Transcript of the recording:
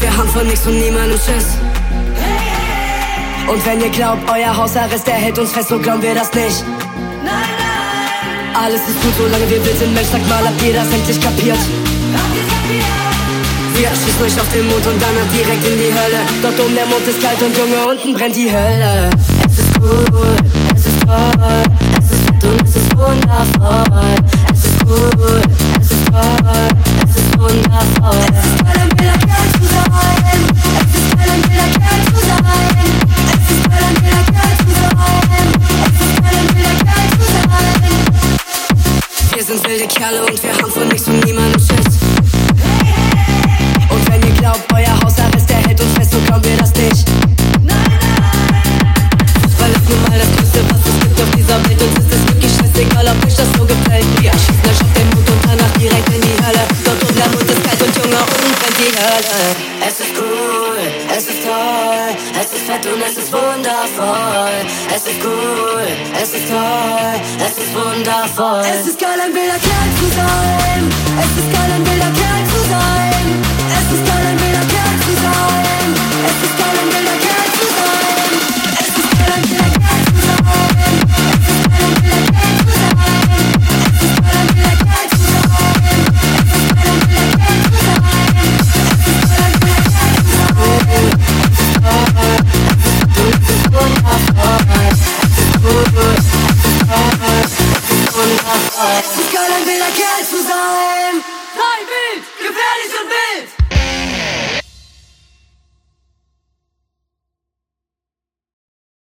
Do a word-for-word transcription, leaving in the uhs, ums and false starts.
und wir haben von nichts und niemandem Schiss. Und wenn ihr glaubt, euer Hausarrest, der hält uns fest, so glauben wir das nicht. Alles ist gut, solange wir wild sind. Mensch, sag mal, habt ihr das endlich kapiert? Wir schießen euch auf den Mond und dann direkt in die Hölle. Dort oben der Mond ist kalt und Junge, unten brennt die Hölle. Es ist cool, es ist toll, es ist fett und es ist wundervoll. Es ist cool, es ist toll, es ist wundervoll. Es ist geil, ein wilder Kerl zu sein. Es ist geil, ein wilder Kerl zu sein. Es ist geil, ein wilder Kerl zu sein. Es ist geil, ein wilder Kerl zu sein. Wir sind wilde Kerle und wir haben von nichts und niemandem Schiss. Und wenn ihr glaubt, euer Hausarrest, der hält uns fest, so glauben wir das nicht. Fußball ist nun mal das Größte, was es gibt auf dieser Welt. Uns ist es wirklich scheißegal, ob euch das so gefällt. Wir schießen euch auf den Mund und danach direkt in die Hölle. Dort oben der Mund ist kalt und Junge, unten brennt die Hölle. Es ist cool, es ist toll, es ist fett und es ist wundervoll. Es ist cool, es ist toll, es ist wundervoll. Es ist geil, ein wilder Kerl zu sein. Es ist geil, ein wilder Kerl zu sein. Es ist geil, ein wilder Kerl zu sein. Es ist